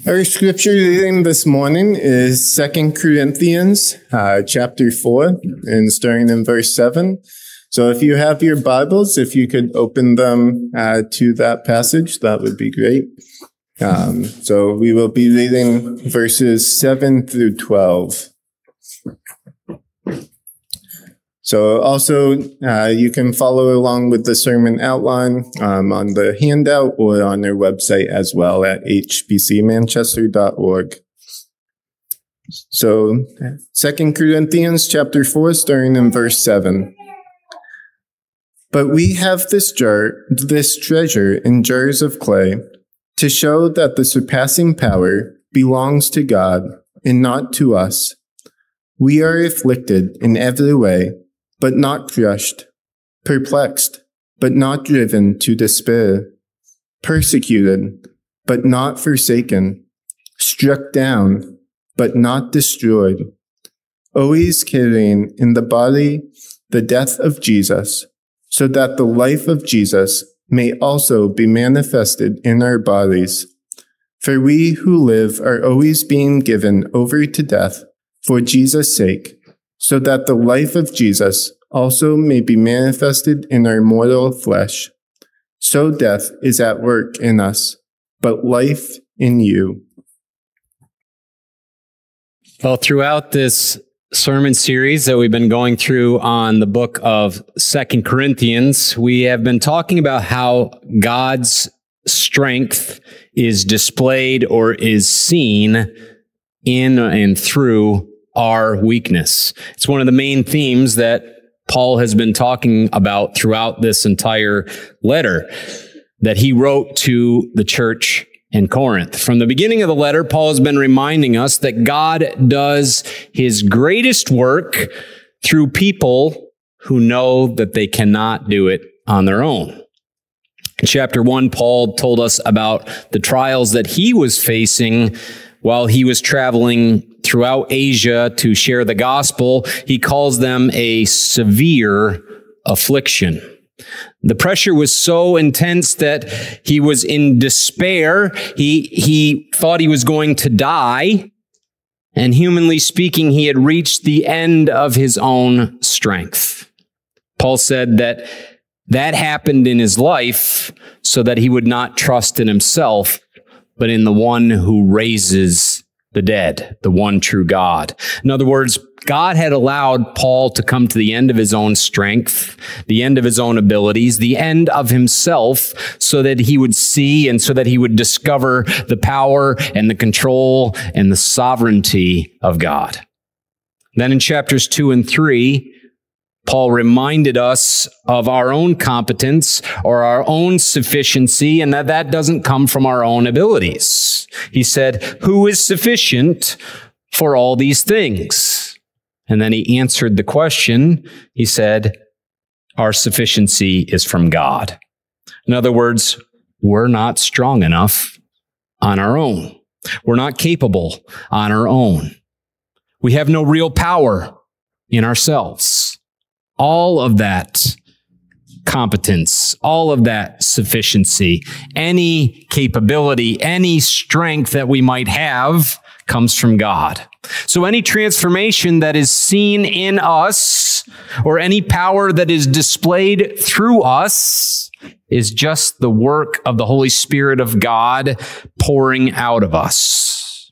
Our scripture reading this morning is 2 Corinthians chapter 4, and starting in verse 7. So if you have your Bibles, if you could open them to that passage, that would be great. So we will be reading verses 7 through 12. So also, you can follow along with the sermon outline on the handout or on our website as well at hbcmanchester.org. So 2 Corinthians chapter 4, starting in verse 7. But we have this treasure in jars of clay to show that the surpassing power belongs to God and not to us. We are afflicted in every way, but not crushed, perplexed, but not driven to despair, persecuted, but not forsaken, struck down, but not destroyed, always carrying in the body the death of Jesus, so that the life of Jesus may also be manifested in our bodies. For we who live are always being given over to death for Jesus' sake, so that the life of Jesus also may be manifested in our mortal flesh. So death is at work in us, but life in you. Well, throughout this sermon series that we've been going through on the book of 2 Corinthians, we have been talking about how God's strength is displayed or is seen in and through our weakness. It's one of the main themes that Paul has been talking about throughout this entire letter that he wrote to the church in Corinth. From the beginning of the letter, Paul has been reminding us that God does his greatest work through people who know that they cannot do it on their own. In chapter 1, Paul told us about the trials that he was facing while he was traveling throughout Asia to share the gospel. He calls them a severe affliction. The pressure was so intense that he was in despair. He thought he was going to die. And humanly speaking, he had reached the end of his own strength. Paul said that happened in his life so that he would not trust in himself, but in the one who raises the dead, the one true God. In other words, God had allowed Paul to come to the end of his own strength, the end of his own abilities, the end of himself, so that he would see and so that he would discover the power and the control and the sovereignty of God. Then in chapters 2 and 3, Paul reminded us of our own competence or our own sufficiency, and that doesn't come from our own abilities. He said, "Who is sufficient for all these things?" And then he answered the question. He said, "Our sufficiency is from God." In other words, we're not strong enough on our own. We're not capable on our own. We have no real power in ourselves. All of that competence, all of that sufficiency, any capability, any strength that we might have comes from God. So any transformation that is seen in us or any power that is displayed through us is just the work of the Holy Spirit of God pouring out of us.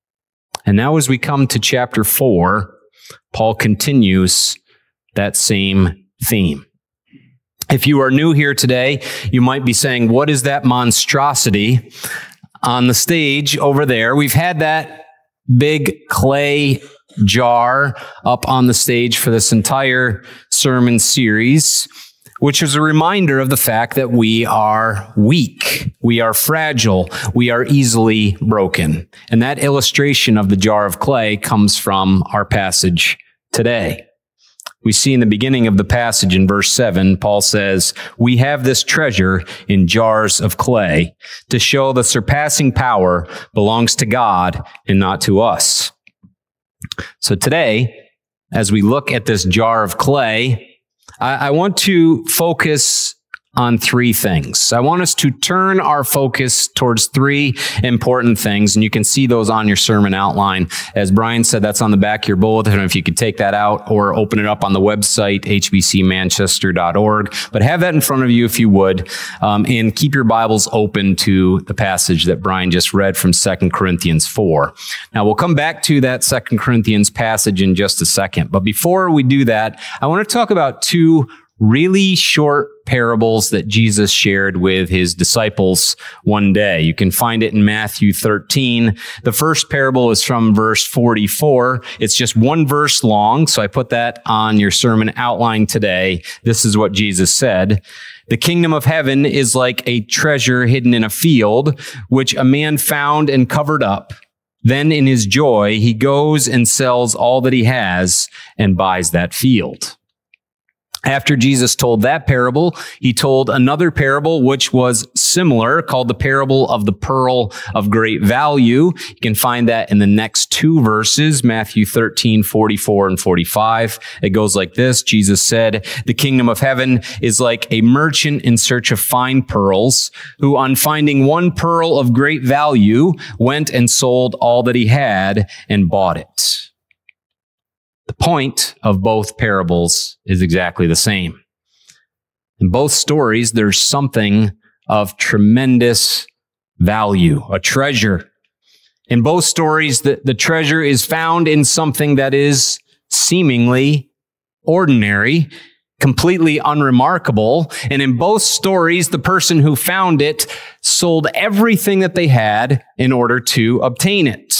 And now as we come to chapter 4, Paul continues that same theme. If you are new here today, you might be saying, what is that monstrosity on the stage over there? We've had that big clay jar up on the stage for this entire sermon series, which is a reminder of the fact that we are weak, we are fragile, we are easily broken. And that illustration of the jar of clay comes from our passage today. We see in the beginning of the passage in verse 7, Paul says, "We have this treasure in jars of clay to show the surpassing power belongs to God and not to us." So today, as we look at this jar of clay, I want to focus on three things. I want us to turn our focus towards three important things, and you can see those on your sermon outline. As Brian said, that's on the back of your bulletin. If you could take that out or open it up on the website, hbcmanchester.org. But have that in front of you if you would, and keep your Bibles open to the passage that Brian just read from 2 Corinthians 4. Now, we'll come back to that 2 Corinthians passage in just a second. But before we do that, I want to talk about two really short parables that Jesus shared with his disciples one day. You can find it in Matthew 13. The first parable is from verse 44. It's just one verse long, so I put that on your sermon outline today. This is what Jesus said. The kingdom of heaven is like a treasure hidden in a field, which a man found and covered up. Then in his joy, he goes and sells all that he has and buys that field. After Jesus told that parable, he told another parable which was similar, called the parable of the pearl of great value. You can find that in the next two verses, Matthew 13, 44 and 45. It goes like this. Jesus said, "The kingdom of heaven is like a merchant in search of fine pearls, who on finding one pearl of great value, went and sold all that he had and bought it." The point of both parables is exactly the same. In both stories, there's something of tremendous value, a treasure. In both stories, the treasure is found in something that is seemingly ordinary, completely unremarkable. And in both stories, the person who found it sold everything that they had in order to obtain it.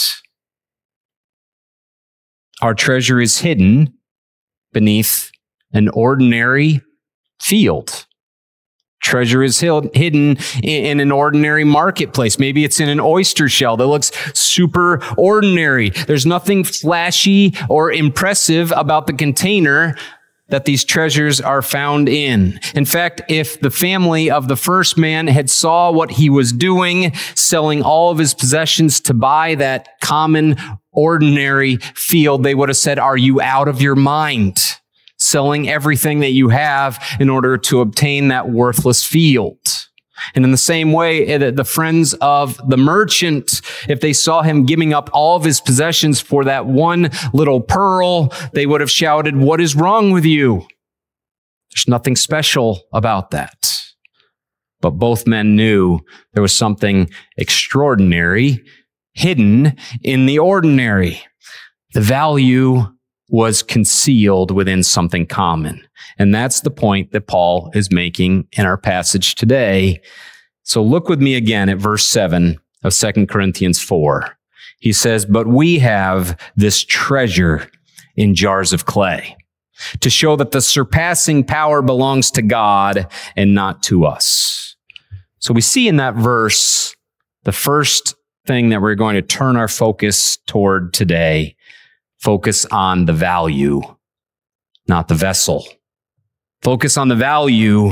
Our treasure is hidden beneath an ordinary field. Treasure is hidden in an ordinary marketplace. Maybe it's in an oyster shell that looks super ordinary. There's nothing flashy or impressive about the container that these treasures are found in. In fact, if the family of the first man had saw what he was doing, selling all of his possessions to buy that common, ordinary field, they would have said, "Are you out of your mind? Selling everything that you have in order to obtain that worthless field." And in the same way, the friends of the merchant, if they saw him giving up all of his possessions for that one little pearl, they would have shouted, "What is wrong with you?" There's nothing special about that. But both men knew there was something extraordinary hidden in the ordinary. The value was concealed within something common. And that's the point that Paul is making in our passage today. So look with me again at verse 7 of 2 Corinthians 4. He says, "But we have this treasure in jars of clay, to show that the surpassing power belongs to God and not to us." So we see in that verse, the first thing that we're going to turn our focus toward today, focus on the value, not the vessel. Focus on the value,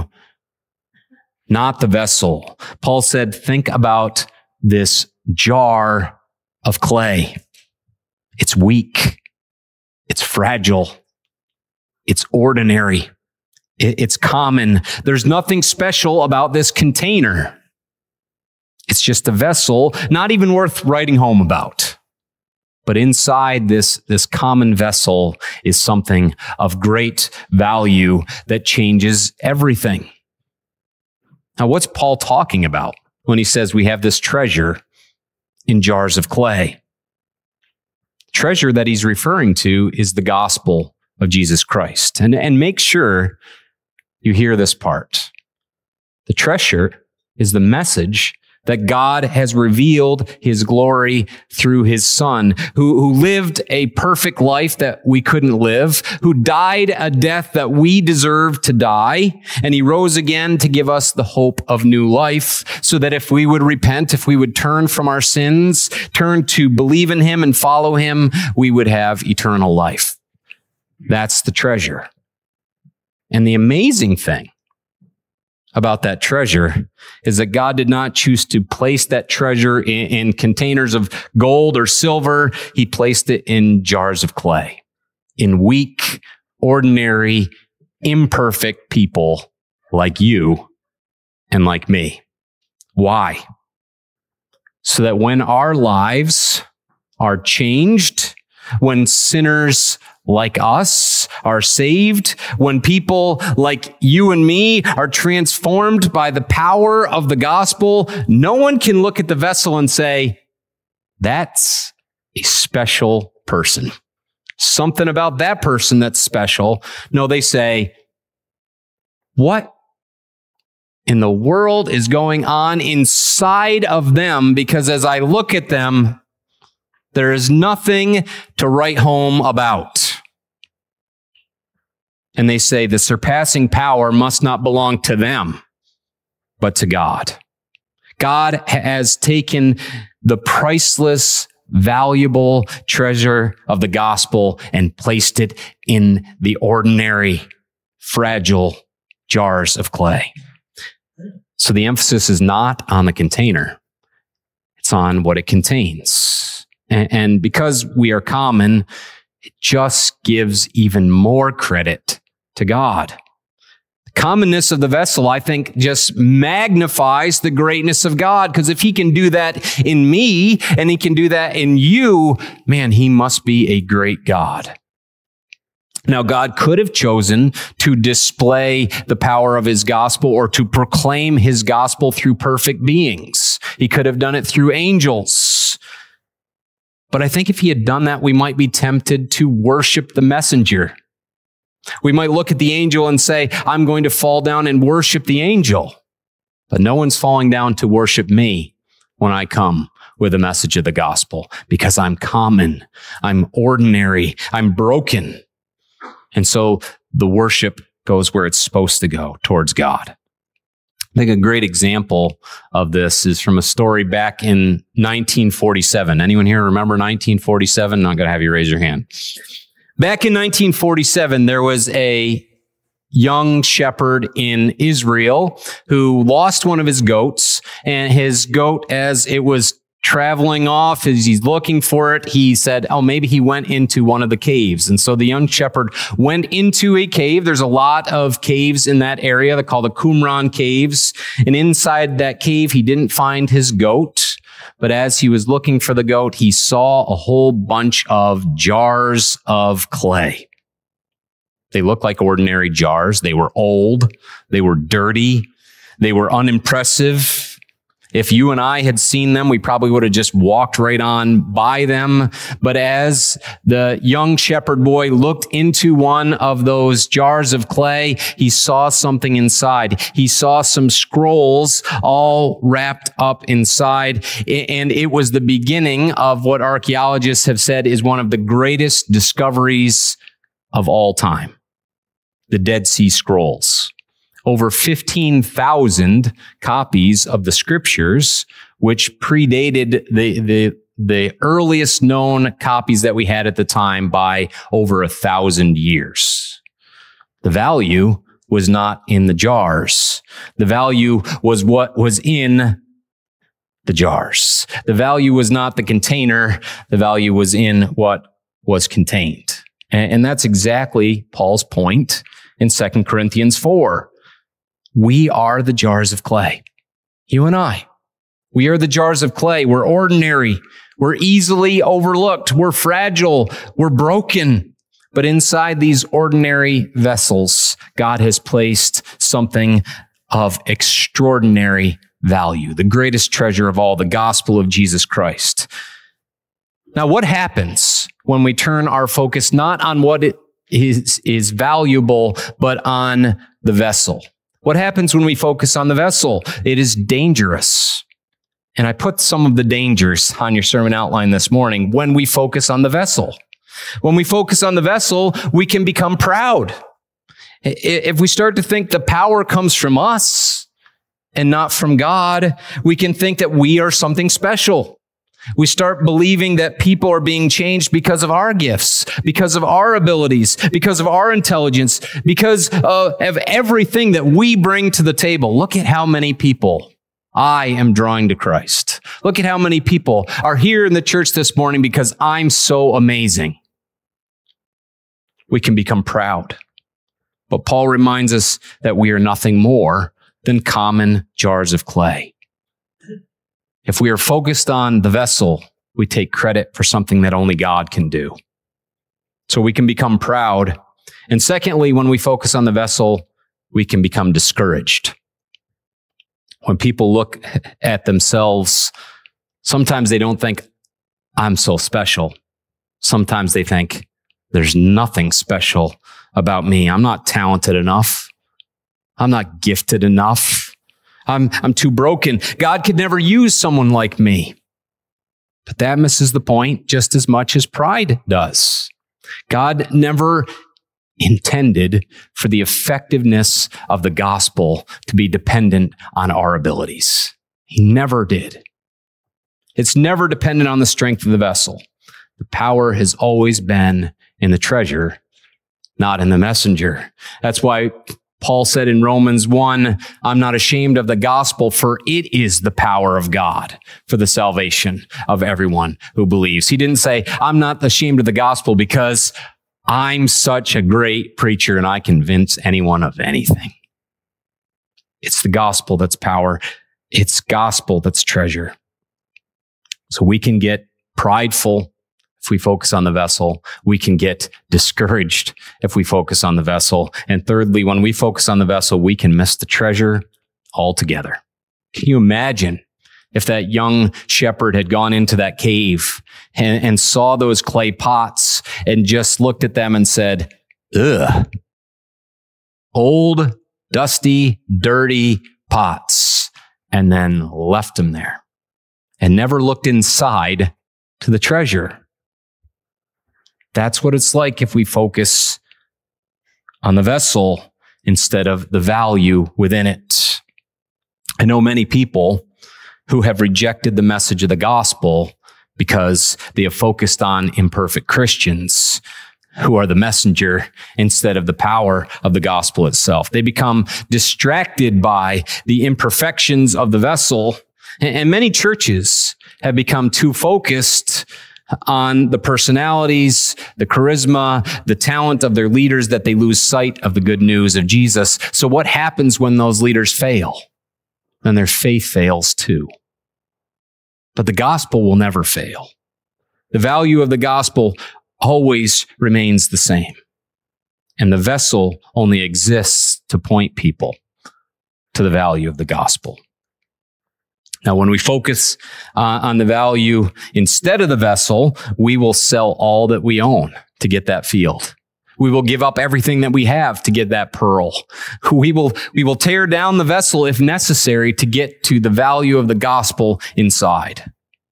not the vessel. Paul said, think about this jar of clay. It's weak. It's fragile. It's ordinary. It's common. There's nothing special about this container. It's just a vessel, not even worth writing home about. But inside this common vessel is something of great value that changes everything. Now, what's Paul talking about when he says we have this treasure in jars of clay? Treasure that he's referring to is the gospel of Jesus Christ. And make sure you hear this part. The treasure is the message that God has revealed his glory through his Son, who lived a perfect life that we couldn't live, who died a death that we deserved to die, and he rose again to give us the hope of new life, so that if we would repent, if we would turn from our sins, turn to believe in him and follow him, we would have eternal life. That's the treasure. And the amazing thing about that treasure is that God did not choose to place that treasure in containers of gold or silver. He placed it in jars of clay, in weak, ordinary, imperfect people like you and like me. Why? So that when our lives are changed, when sinners like us are saved, when people like you and me are transformed by the power of the gospel, no one can look at the vessel and say, that's a special person. Something about that person that's special. No, they say, what in the world is going on inside of them? Because as I look at them, there is nothing to write home about. And they say the surpassing power must not belong to them, but to God. God has taken the priceless, valuable treasure of the gospel and placed it in the ordinary, fragile jars of clay. So the emphasis is not on the container. It's on what it contains. And because we are common, it just gives even more credit to God. The commonness of the vessel, I think, just magnifies the greatness of God. Because if he can do that in me and he can do that in you, man, he must be a great God. Now, God could have chosen to display the power of his gospel or to proclaim his gospel through perfect beings. He could have done it through angels. But I think if he had done that, we might be tempted to worship the messenger. We might look at the angel and say, I'm going to fall down and worship the angel. But no one's falling down to worship me when I come with a message of the gospel, because I'm common, I'm ordinary, I'm broken. And so the worship goes where it's supposed to go, towards God. I think a great example of this is from a story back in 1947. Anyone here remember 1947? I'm not going to have you raise your hand. Back in 1947, there was a young shepherd in Israel who lost one of his goats, and his goat, as it was traveling off, as he's looking for it, he said, oh, maybe he went into one of the caves. And so the young shepherd went into a cave. There's a lot of caves in that area. They're called the Qumran caves. And inside that cave, he didn't find his goat. But as he was looking for the goat, he saw a whole bunch of jars of clay. They looked like ordinary jars. They were old. They were dirty. They were unimpressive. If you and I had seen them, we probably would have just walked right on by them. But as the young shepherd boy looked into one of those jars of clay, he saw something inside. He saw some scrolls all wrapped up inside. And it was the beginning of what archaeologists have said is one of the greatest discoveries of all time. The Dead Sea Scrolls. Over 15,000 copies of the scriptures, which predated the earliest known copies that we had at the time by over 1,000 years. The value was not in the jars. The value was what was in the jars. The value was not the container. The value was in what was contained. And that's exactly Paul's point in 2 Corinthians 4. We are the jars of clay. You and I. We are the jars of clay. We're ordinary. We're easily overlooked. We're fragile. We're broken. But inside these ordinary vessels, God has placed something of extraordinary value, the greatest treasure of all, the gospel of Jesus Christ. Now, what happens when we turn our focus not on what it is valuable, but on the vessel? What happens when we focus on the vessel? It is dangerous. And I put some of the dangers on your sermon outline this morning when we focus on the vessel. When we focus on the vessel, we can become proud. If we start to think the power comes from us and not from God, we can think that we are something special. We start believing that people are being changed because of our gifts, because of our abilities, because of our intelligence, because of everything that we bring to the table. Look at how many people I am drawing to Christ. Look at how many people are here in the church this morning because I'm so amazing. We can become proud. But Paul reminds us that we are nothing more than common jars of clay. If we are focused on the vessel, we take credit for something that only God can do. So we can become proud. And secondly, when we focus on the vessel, we can become discouraged. When people look at themselves, sometimes they don't think, I'm so special. Sometimes they think, there's nothing special about me. I'm not talented enough. I'm not gifted enough. I'm too broken. God could never use someone like me. But that misses the point just as much as pride does. God never intended for the effectiveness of the gospel to be dependent on our abilities. He never did. It's never dependent on the strength of the vessel. The power has always been in the treasure, not in the messenger. That's why Paul said in Romans 1, I'm not ashamed of the gospel, for it is the power of God for the salvation of everyone who believes. He didn't say, I'm not ashamed of the gospel because I'm such a great preacher and I convince anyone of anything. It's the gospel that's power. It's gospel that's treasure. So we can get prideful if we focus on the vessel. We can get discouraged if we focus on the vessel. And thirdly, when we focus on the vessel, we can miss the treasure altogether. Can you imagine if that young shepherd had gone into that cave and saw those clay pots and just looked at them and said, ugh, old, dusty, dirty pots, and then left them there and never looked inside to the treasure? That's what it's like if we focus on the vessel instead of the value within it. I know many people who have rejected the message of the gospel because they have focused on imperfect Christians who are the messenger instead of the power of the gospel itself. They become distracted by the imperfections of the vessel, and many churches have become too focused on the personalities, the charisma, the talent of their leaders that they lose sight of the good news of Jesus. So what happens when those leaders fail? Then their faith fails too. But the gospel will never fail. The value of the gospel always remains the same. And the vessel only exists to point people to the value of the gospel. Now, when we focus on the value instead of the vessel, we will sell all that we own to get that field. We will give up everything that we have to get that pearl. We will tear down the vessel if necessary to get to the value of the gospel inside.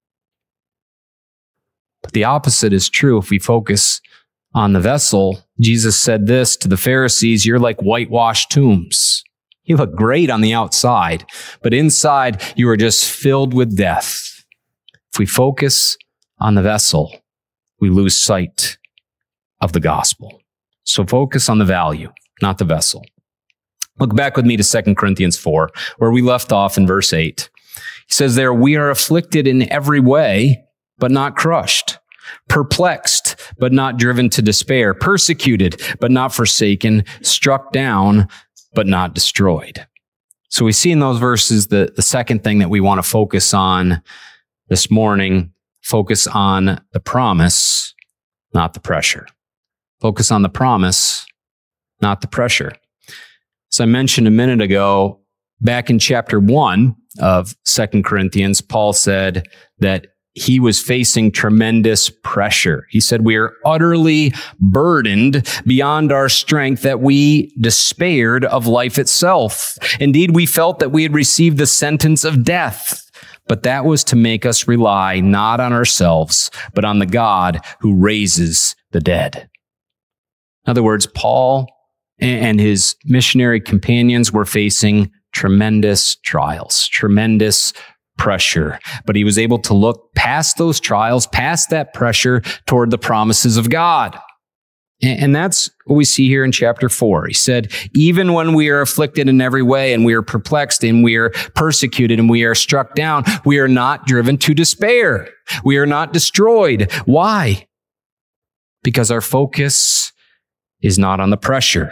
But the opposite is true if we focus on the vessel. Jesus said this to the Pharisees, you're like whitewashed tombs. You look great on the outside, but inside you are just filled with death. If we focus on the vessel, we lose sight of the gospel. So focus on the value, not the vessel. Look back with me to 2 Corinthians 4, where we left off in verse 8. He says there, we are afflicted in every way, but not crushed, perplexed, but not driven to despair, persecuted, but not forsaken, struck down, but not destroyed. So we see in those verses the second thing that we want to focus on this morning, focus on the promise, not the pressure. Focus on the promise, not the pressure. As I mentioned a minute ago, back in chapter 1 of 2 Corinthians, Paul said that he was facing tremendous pressure. He said, we are utterly burdened beyond our strength that we despaired of life itself. Indeed, we felt that we had received the sentence of death, but that was to make us rely not on ourselves, but on the God who raises the dead. In other words, Paul and his missionary companions were facing tremendous trials, tremendous pressure, but he was able to look past those trials, past that pressure toward the promises of God. And that's what we see here in chapter 4. He said, even when we are afflicted in every way and we are perplexed and we are persecuted and we are struck down, we are not driven to despair. We are not destroyed. Why? Because our focus is not on the pressure.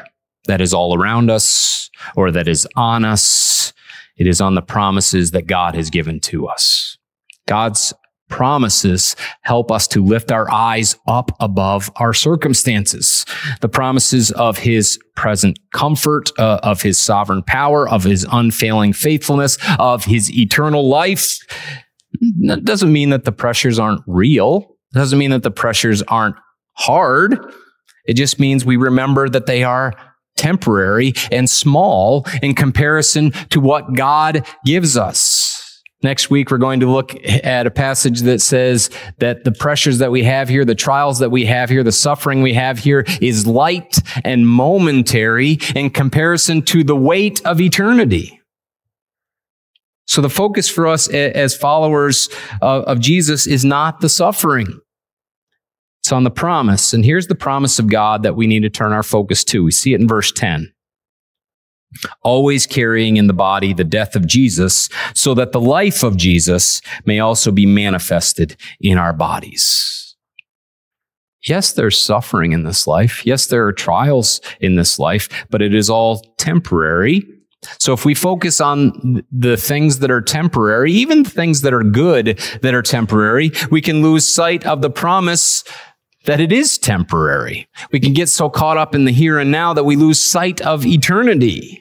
that is all around us or that is on us. It is on the promises that God has given to us. God's promises help us to lift our eyes up above our circumstances. The promises of his present comfort, of his sovereign power, of his unfailing faithfulness, of his eternal life. That doesn't mean that the pressures aren't real. It doesn't mean that the pressures aren't hard. It just means we remember that they are temporary and small in comparison to what God gives us. Next week, we're going to look at a passage that says that the pressures that we have here, the trials that we have here, the suffering we have here is light and momentary in comparison to the weight of eternity. So the focus for us as followers of Jesus is not the suffering. It's on the promise. And here's the promise of God that we need to turn our focus to. We see it in verse 10. Always carrying in the body the death of Jesus, so that the life of Jesus may also be manifested in our bodies. Yes, there's suffering in this life. Yes, there are trials in this life, but it is all temporary. So if we focus on the things that are temporary, even things that are good that are temporary, we can lose sight of the promise that it is temporary. We can get so caught up in the here and now that we lose sight of eternity.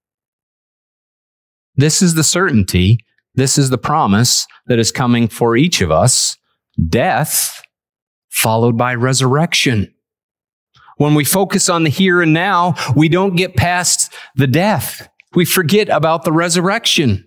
This is the certainty. This is the promise that is coming for each of us. Death followed by resurrection. When we focus on the here and now, we don't get past the death. We forget about the resurrection.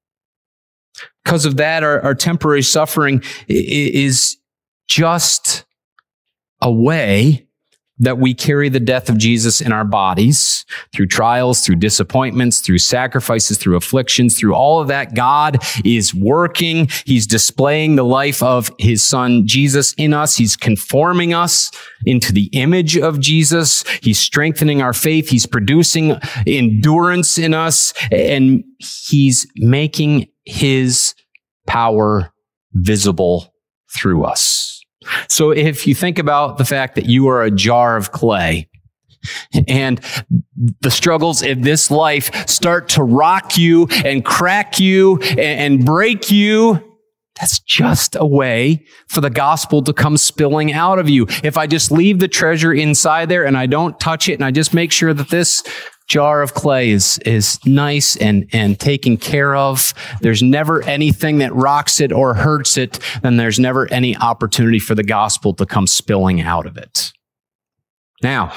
Because of that, our temporary suffering is just a way that we carry the death of Jesus in our bodies through trials, through disappointments, through sacrifices, through afflictions, through all of that. God is working. He's displaying the life of his son, Jesus, in us. He's conforming us into the image of Jesus. He's strengthening our faith. He's producing endurance in us, and he's making his power visible through us. So if you think about the fact that you are a jar of clay and the struggles of this life start to rock you and crack you and break you, that's just a way for the gospel to come spilling out of you. If I just leave the treasure inside there and I don't touch it and I just make sure that this jar of clay is nice and taken care of, there's never anything that rocks it or hurts it, then there's never any opportunity for the gospel to come spilling out of it. Now,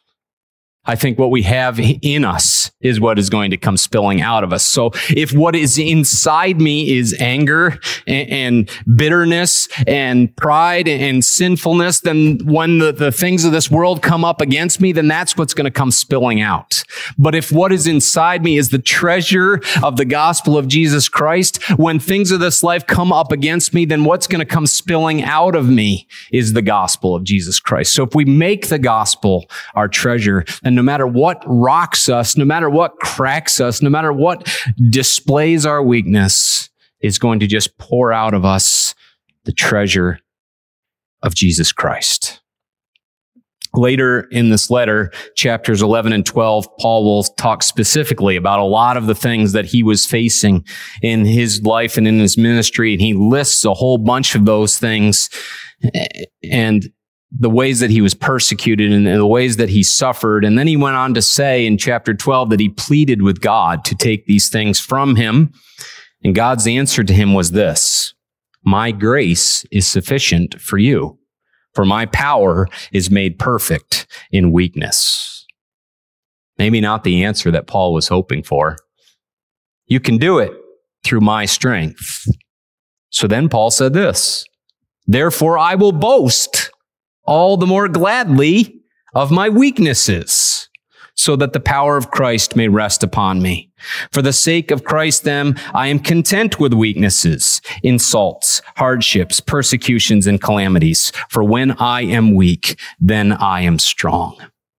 I think what we have in us is what is going to come spilling out of us. So if what is inside me is anger and bitterness and pride and sinfulness, then when the things of this world come up against me, then that's what's going to come spilling out. But if what is inside me is the treasure of the gospel of Jesus Christ, when things of this life come up against me, then what's going to come spilling out of me is the gospel of Jesus Christ. So if we make the gospel our treasure, and no matter what rocks us, no matter what cracks us, no matter what displays our weakness, is going to just pour out of us the treasure of Jesus Christ. Later in this letter, chapters 11 and 12, Paul will talk specifically about a lot of the things that he was facing in his life and in his ministry, and he lists a whole bunch of those things and the ways that he was persecuted and the ways that he suffered. And then he went on to say in chapter 12 that he pleaded with God to take these things from him. And God's answer to him was this: "My grace is sufficient for you, for my power is made perfect in weakness." Maybe not the answer that Paul was hoping for. You can do it through my strength. So then Paul said this: "Therefore I will boast all the more gladly of my weaknesses, so that the power of Christ may rest upon me. For the sake of Christ, then, I am content with weaknesses, insults, hardships, persecutions, and calamities. For when I am weak, then I am strong."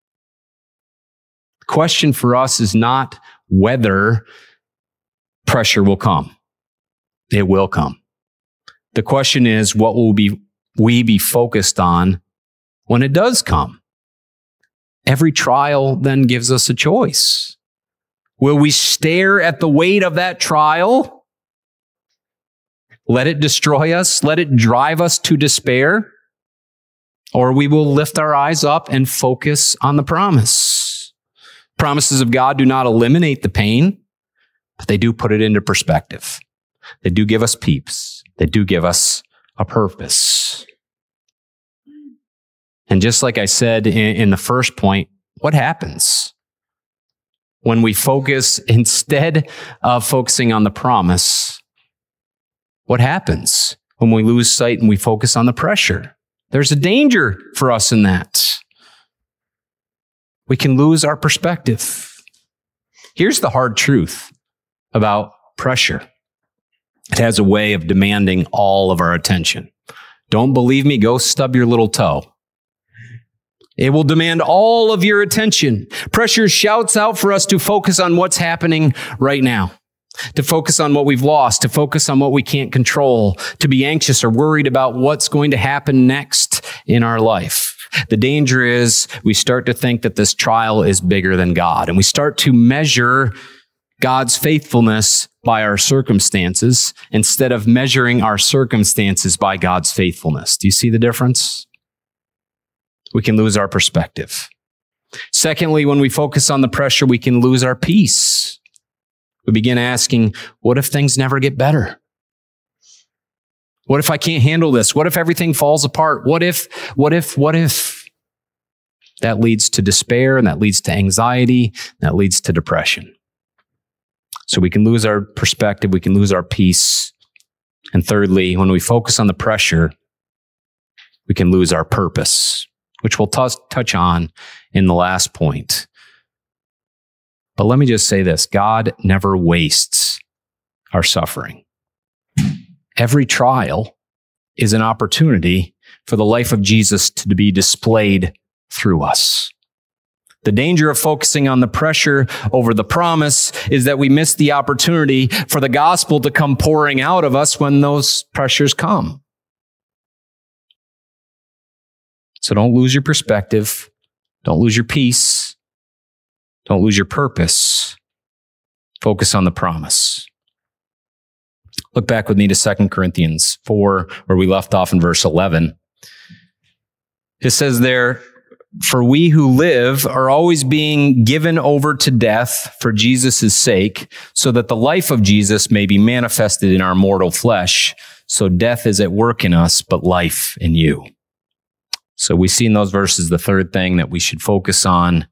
The question for us is not whether pressure will come. It will come. The question is, what will we be focused on when it does come? every trial then gives us a choice. Will we stare at the weight of that trial? Let it destroy us? Let it drive us to despair? Or we will lift our eyes up and focus on the promise. Promises of God do not eliminate the pain, but they do put it into perspective. They do give us peace. They do give us a purpose. And just like I said in the first point, what happens when we focus, instead of focusing on the promise? What happens when we lose sight and we focus on the pressure? There's a danger for us in that. We can lose our perspective. Here's the hard truth about pressure. It has a way of demanding all of our attention. Don't believe me? Go stub your little toe. It will demand all of your attention. Pressure shouts out for us to focus on what's happening right now, to focus on what we've lost, to focus on what we can't control, to be anxious or worried about what's going to happen next in our life. The danger is we start to think that this trial is bigger than God, and we start to measure God's faithfulness by our circumstances instead of measuring our circumstances by God's faithfulness. Do you see the difference? We can lose our perspective. Secondly, when we focus on the pressure, we can lose our peace. We begin asking, what if things never get better? What if I can't handle this? What if everything falls apart? What if? That leads to despair, and that leads to anxiety, and that leads to depression. So we can lose our perspective, we can lose our peace. And thirdly, when we focus on the pressure, we can lose our purpose, which we'll touch on in the last point. But let me just say this, God never wastes our suffering. Every trial is an opportunity for the life of Jesus to be displayed through us. The danger of focusing on the pressure over the promise is that we miss the opportunity for the gospel to come pouring out of us when those pressures come. So don't lose your perspective. Don't lose your peace. Don't lose your purpose. Focus on the promise. Look back with me to 2 Corinthians 4, where we left off in verse 11. It says there, "For we who live are always being given over to death for Jesus' sake, so that the life of Jesus may be manifested in our mortal flesh. So death is at work in us, but life in you." So we see in those verses the third thing that we should focus on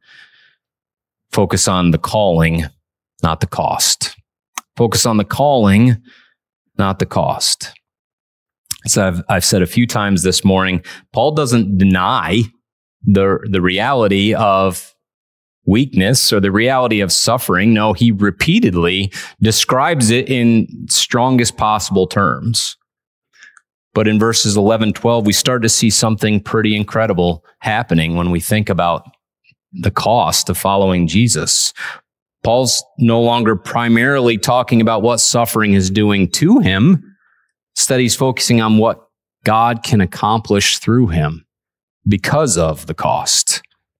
the calling, not the cost. Focus on the calling, not the cost. As I've said a few times this morning, Paul doesn't deny the reality of weakness or the reality of suffering. No, he repeatedly describes it in strongest possible terms. But in verses 11, 12, we start to see something pretty incredible happening when we think about the cost of following Jesus. Paul's no longer primarily talking about what suffering is doing to him. Instead, he's focusing on what God can accomplish through him because of the cost.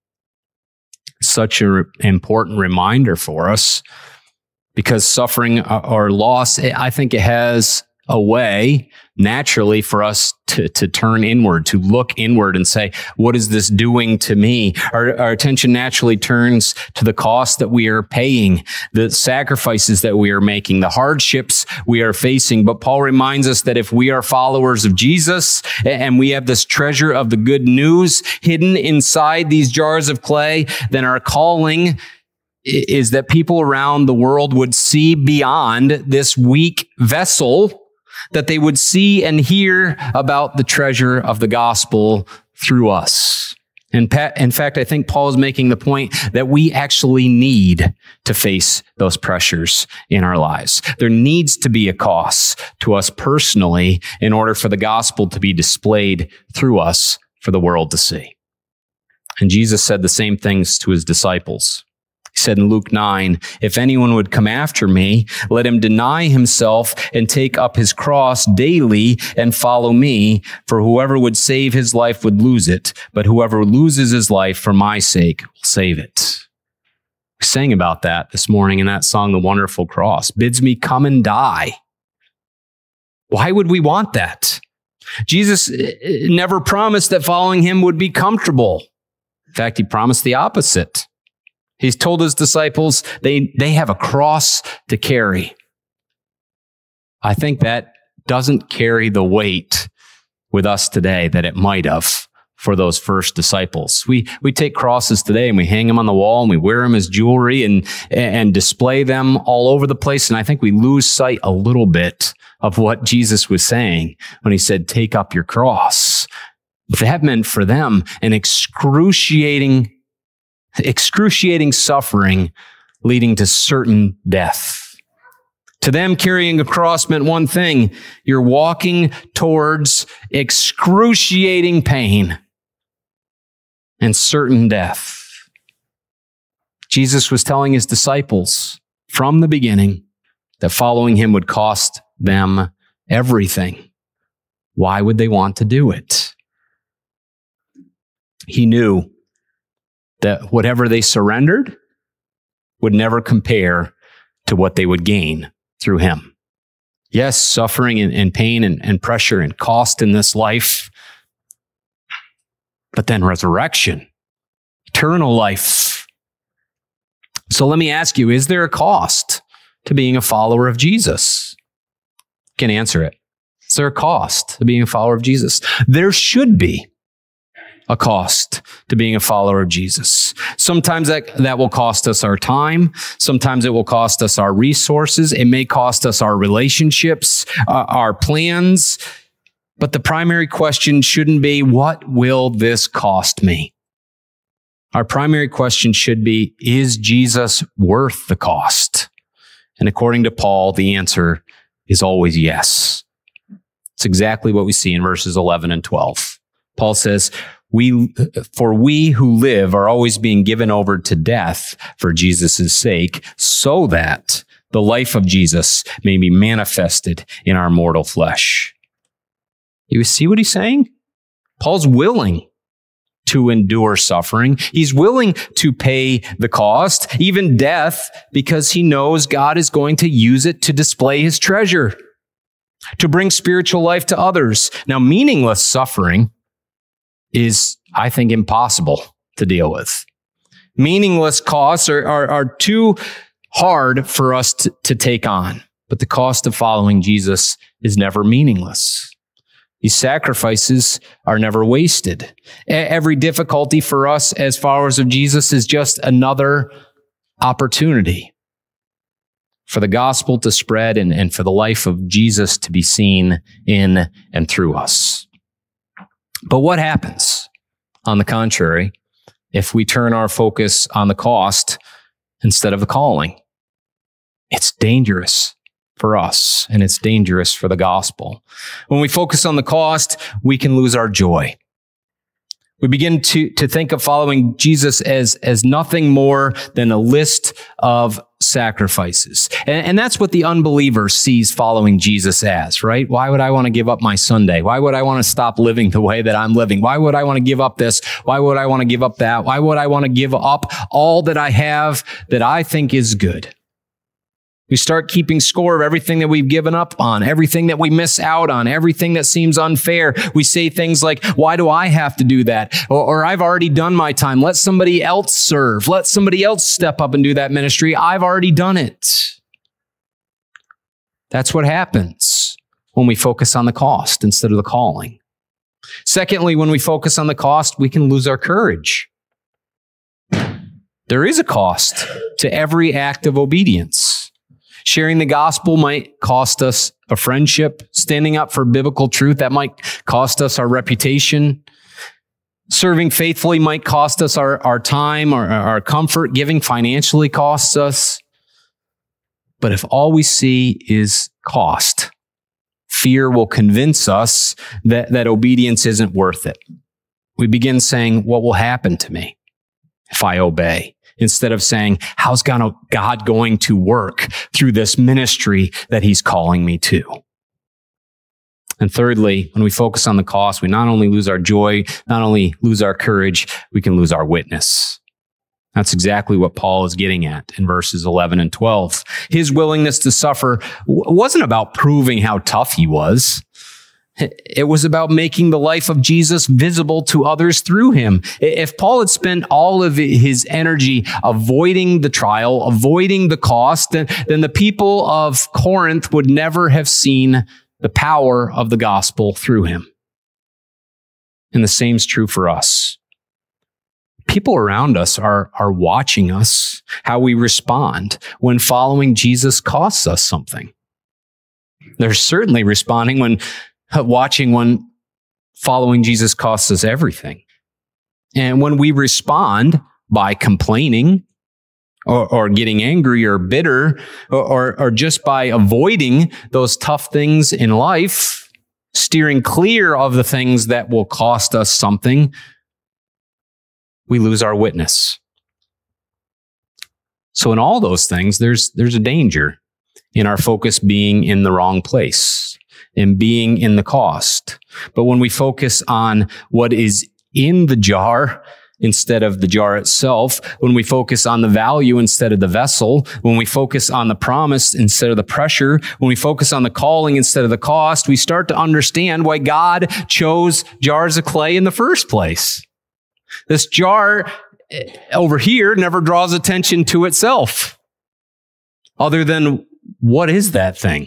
Such an important reminder for us, because suffering or loss, I think it has a way naturally for us to turn inward, to look inward and say, what is this doing to me? Our attention naturally turns to the cost that we are paying, the sacrifices that we are making, the hardships we are facing. But Paul reminds us that if we are followers of Jesus and we have this treasure of the good news hidden inside these jars of clay, then our calling is that people around the world would see beyond this weak vessel, that they would see and hear about the treasure of the gospel through us. In fact, I think Paul is making the point that we actually need to face those pressures in our lives. There needs to be a cost to us personally in order for the gospel to be displayed through us for the world to see. And Jesus said the same things to his disciples. He said in Luke 9, if anyone would come after me, let him deny himself and take up his cross daily and follow me. For whoever would save his life would lose it, but whoever loses his life for my sake will save it. We sang about that this morning in that song, The Wonderful Cross. Bids me come and die. Why would we want that? Jesus never promised that following him would be comfortable. In fact, he promised the opposite. He's told his disciples they have a cross to carry. I think that doesn't carry the weight with us today that it might have for those first disciples. We take crosses today and we hang them on the wall and we wear them as jewelry and display them all over the place. And I think we lose sight a little bit of what Jesus was saying when he said, take up your cross. That meant for them an excruciating suffering leading to certain death. To them, carrying a cross meant one thing. You're walking towards excruciating pain and certain death. Jesus was telling his disciples from the beginning that following him would cost them everything. Why would they want to do it? He knew that whatever they surrendered would never compare to what they would gain through him. Yes, suffering and pain and pressure and cost in this life, but then resurrection, eternal life. So let me ask you, is there a cost to being a follower of Jesus? You can answer it. Is there a cost to being a follower of Jesus? There should be a cost to being a follower of Jesus. Sometimes that will cost us our time. Sometimes it will cost us our resources. It may cost us our relationships, our plans. But the primary question shouldn't be, what will this cost me? Our primary question should be, is Jesus worth the cost? And according to Paul, the answer is always yes. It's exactly what we see in verses 11 and 12. Paul says, For we who live are always being given over to death for Jesus' sake, so that the life of Jesus may be manifested in our mortal flesh. You see what he's saying? Paul's willing to endure suffering. He's willing to pay the cost, even death, because he knows God is going to use it to display his treasure, to bring spiritual life to others. Now, meaningless suffering is, I think, impossible to deal with. Meaningless costs are too hard for us to take on. But the cost of following Jesus is never meaningless. These sacrifices are never wasted. Every difficulty for us as followers of Jesus is just another opportunity for the gospel to spread and for the life of Jesus to be seen in and through us. But what happens, on the contrary, if we turn our focus on the cost instead of the calling? It's dangerous for us, and it's dangerous for the gospel. When we focus on the cost, we can lose our joy. We begin to think of following Jesus as nothing more than a list of sacrifices. And that's what the unbeliever sees following Jesus as, right? Why would I want to give up my Sunday? Why would I want to stop living the way that I'm living? Why would I want to give up this? Why would I want to give up that? Why would I want to give up all that I have that I think is good? We start keeping score of everything that we've given up on, everything that we miss out on, everything that seems unfair. We say things like, why do I have to do that? Or I've already done my time. Let somebody else serve. Let somebody else step up and do that ministry. I've already done it. That's what happens when we focus on the cost instead of the calling. Secondly, when we focus on the cost, we can lose our courage. There is a cost to every act of obedience. Sharing the gospel might cost us a friendship. Standing up for biblical truth, that might cost us our reputation. Serving faithfully might cost us our time or our comfort. Giving financially costs us. But if all we see is cost, fear will convince us that obedience isn't worth it. We begin saying, what will happen to me if I obey? instead of saying, how's God going to work through this ministry that he's calling me to? And thirdly, when we focus on the cost, we not only lose our joy, not only lose our courage, we can lose our witness. That's exactly what Paul is getting at in verses 11 and 12. His willingness to suffer wasn't about proving how tough he was. It was about making the life of Jesus visible to others through him. If Paul had spent all of his energy avoiding the trial, avoiding the cost, then the people of Corinth would never have seen the power of the gospel through him. And the same is true for us. People around us are watching us, how we respond when following Jesus costs us something. They're certainly watching when following Jesus costs us everything. And when we respond by complaining or getting angry or bitter or just by avoiding those tough things in life, steering clear of the things that will cost us something, we lose our witness. So in all those things, there's a danger in our focus being in the wrong place and being in the cost. But when we focus on what is in the jar instead of the jar itself, when we focus on the value instead of the vessel, when we focus on the promise instead of the pressure, when we focus on the calling instead of the cost, we start to understand why God chose jars of clay in the first place. This jar over here never draws attention to itself, other than what is that thing?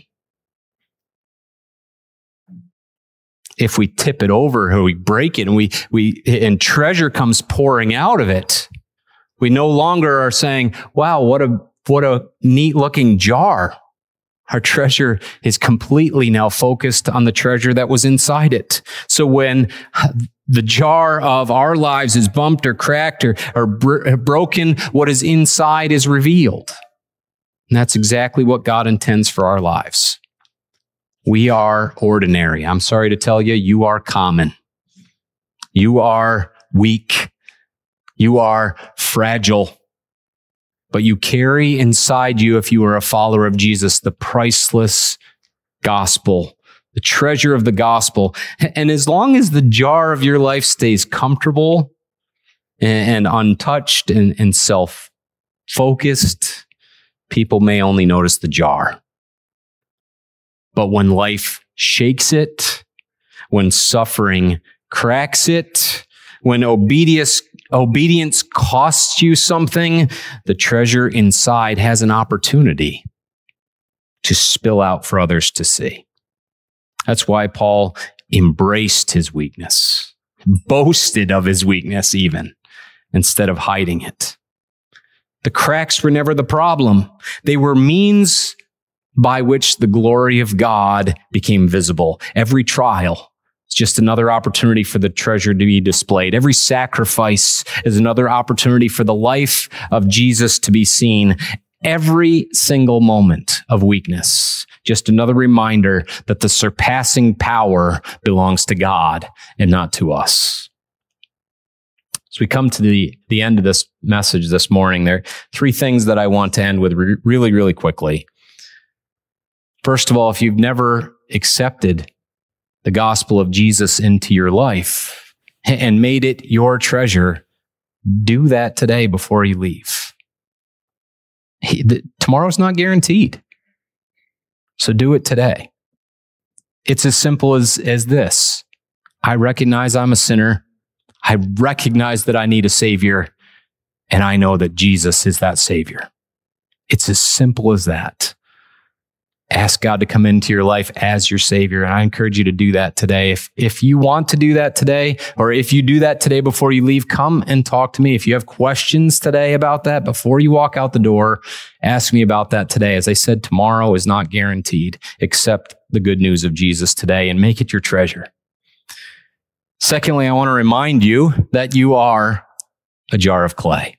If we tip it over or we break it and treasure comes pouring out of it, we no longer are saying, wow, what a neat looking jar. Our treasure is completely now focused on the treasure that was inside it. So when the jar of our lives is bumped or cracked or broken, what is inside is revealed. And that's exactly what God intends for our lives. We are ordinary. I'm sorry to tell you, you are common. You are weak. You are fragile. But you carry inside you, if you are a follower of Jesus, the priceless gospel, the treasure of the gospel. And as long as the jar of your life stays comfortable and untouched and self-focused, people may only notice the jar. But when life shakes it, when suffering cracks it, when obedience costs you something, the treasure inside has an opportunity to spill out for others to see. That's why Paul embraced his weakness, boasted of his weakness even, instead of hiding it. The cracks were never the problem. They were means by which the glory of God became visible. Every trial is just another opportunity for the treasure to be displayed. Every sacrifice is another opportunity for the life of Jesus to be seen. Every single moment of weakness, just another reminder that the surpassing power belongs to God and not to us. As we come to the end of this message this morning, there are three things that I want to end with really, really quickly. First of all, if you've never accepted the gospel of Jesus into your life and made it your treasure, do that today before you leave. Tomorrow's not guaranteed. So do it today. It's as simple as this. I recognize I'm a sinner. I recognize that I need a Savior, and I know that Jesus is that Savior. It's as simple as that. Ask God to come into your life as your Savior. And I encourage you to do that today. If you want to do that today, or if you do that today before you leave, come and talk to me. If you have questions today about that, before you walk out the door, ask me about that today. As I said, tomorrow is not guaranteed. Accept the good news of Jesus today and make it your treasure. Secondly, I want to remind you that you are a jar of clay.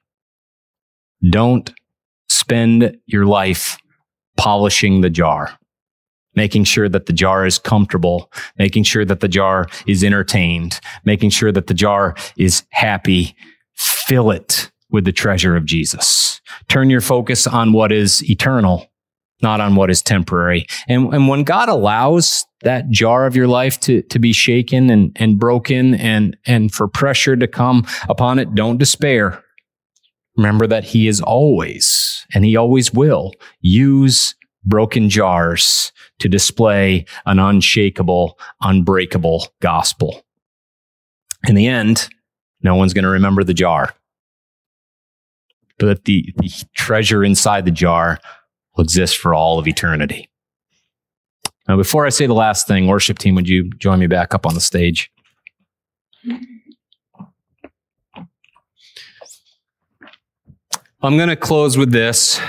Don't spend your life polishing the jar, making sure that the jar is comfortable, making sure that the jar is entertained, making sure that the jar is happy. Fill it with the treasure of Jesus. Turn your focus on what is eternal, not on what is temporary. And when God allows that jar of your life to be shaken and broken and for pressure to come upon it, don't despair. Remember that he is always, and he always will, use broken jars to display an unshakable, unbreakable gospel. In the end, no one's going to remember the jar, but the treasure inside the jar will exist for all of eternity. Now, before I say the last thing, worship team, would you join me back up on the stage? I'm going to close with this.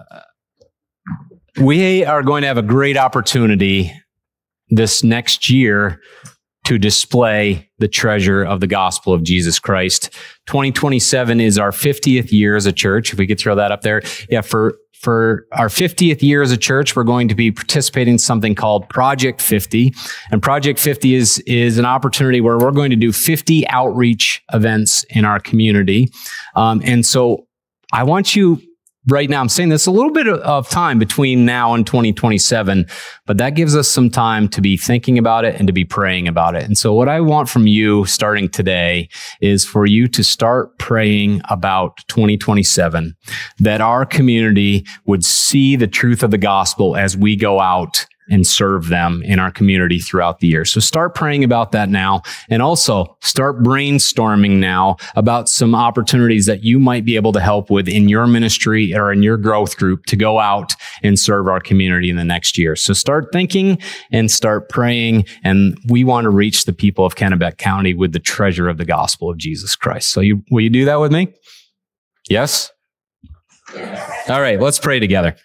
We are going to have a great opportunity this next year to display the treasure of the gospel of Jesus Christ. 2027 is our 50th year as a church. If we could throw that up there. Yeah, for our 50th year as a church, we're going to be participating in something called Project 50. And Project 50 is an opportunity where we're going to do 50 outreach events in our community. And so I want you right now, I'm saying this a little bit of time between now and 2027, but that gives us some time to be thinking about it and to be praying about it. And so what I want from you starting today is for you to start praying about 2027, that our community would see the truth of the gospel as we go out and serve them in our community throughout the year. So start praying about that now, and also start brainstorming now about some opportunities that you might be able to help with in your ministry or in your growth group to go out and serve our community in the next year. So start thinking and start praying, and we want to reach the people of Kennebec County with the treasure of the gospel of Jesus Christ. So will you do that with me? Yes? All right, let's pray together.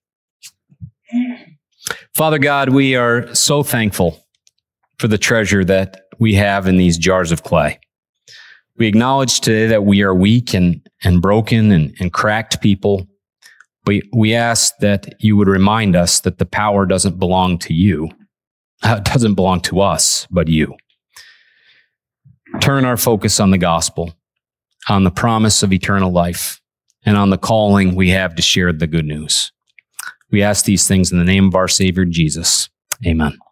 Father God, we are so thankful for the treasure that we have in these jars of clay. We acknowledge today that we are weak and broken and cracked people, but we ask that you would remind us that the power doesn't belong to you. It doesn't belong to us, but you. Turn our focus on the gospel, on the promise of eternal life, and on the calling we have to share the good news. We ask these things in the name of our Savior, Jesus. Amen.